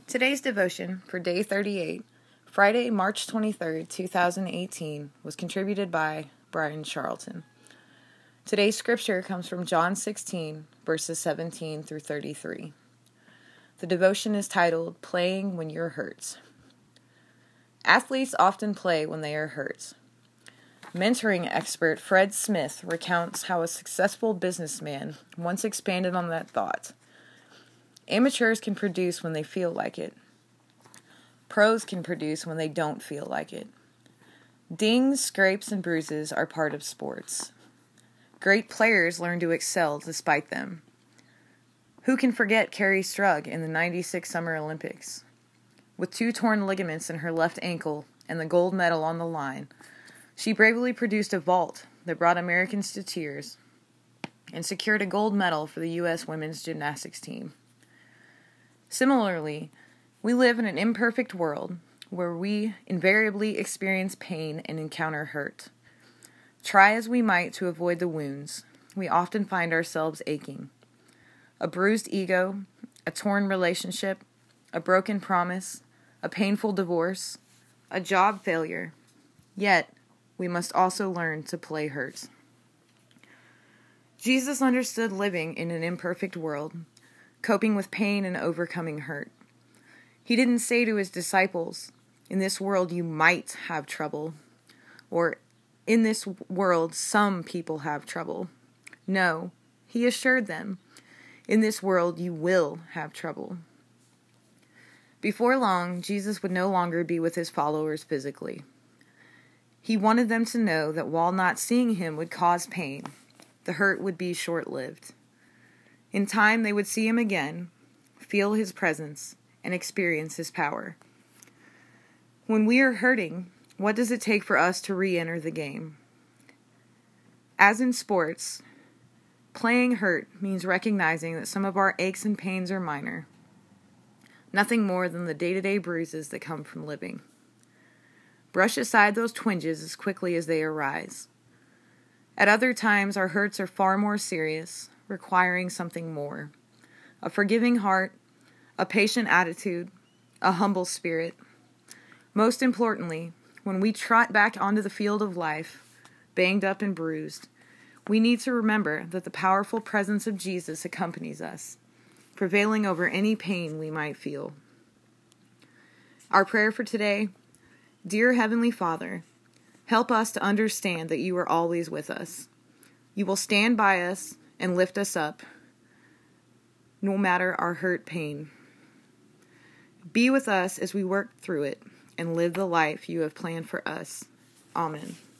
Today's devotion for day 38, Friday, March 23rd, 2018, was contributed by Brian Charlton. Today's scripture comes from John 16, verses 17 through 33. The devotion is titled, Playing When You're Hurt. Athletes often play when they are hurt. Mentoring expert Fred Smith recounts how a successful businessman once expanded on that thought. Amateurs can produce when they feel like it. Pros can produce when they don't feel like it. Dings, scrapes, and bruises are part of sports. Great players learn to excel despite them. Who can forget Carrie Strug in the '96 Summer Olympics? With 2 torn ligaments in her left ankle and the gold medal on the line, she bravely produced a vault that brought Americans to tears and secured a gold medal for the U.S. women's gymnastics team. Similarly, we live in an imperfect world where we invariably experience pain and encounter hurt. Try as we might to avoid the wounds, we often find ourselves aching. A bruised ego, a torn relationship, a broken promise, a painful divorce, a job failure. Yet, we must also learn to play hurt. Jesus understood living in an imperfect world, coping with pain and overcoming hurt. He didn't say to his disciples, "In this world you might have trouble," or "In this world some people have trouble." No, he assured them, "In this world you will have trouble." Before long, Jesus would no longer be with his followers physically. He wanted them to know that while not seeing him would cause pain, the hurt would be short-lived. In time, they would see him again, feel his presence, and experience his power. When we are hurting, what does it take for us to re-enter the game? As in sports, playing hurt means recognizing that some of our aches and pains are minor, nothing more than the day-to-day bruises that come from living. Brush aside those twinges as quickly as they arise. At other times, our hurts are far more serious, requiring something more. A forgiving heart, a patient attitude, a humble spirit. Most importantly, when we trot back onto the field of life, banged up and bruised, we need to remember that the powerful presence of Jesus accompanies us, prevailing over any pain we might feel. Our prayer for today: Dear Heavenly Father, help us to understand that you are always with us. You will stand by us and lift us up, no matter our hurt pain. Be with us as we work through it and live the life you have planned for us. Amen.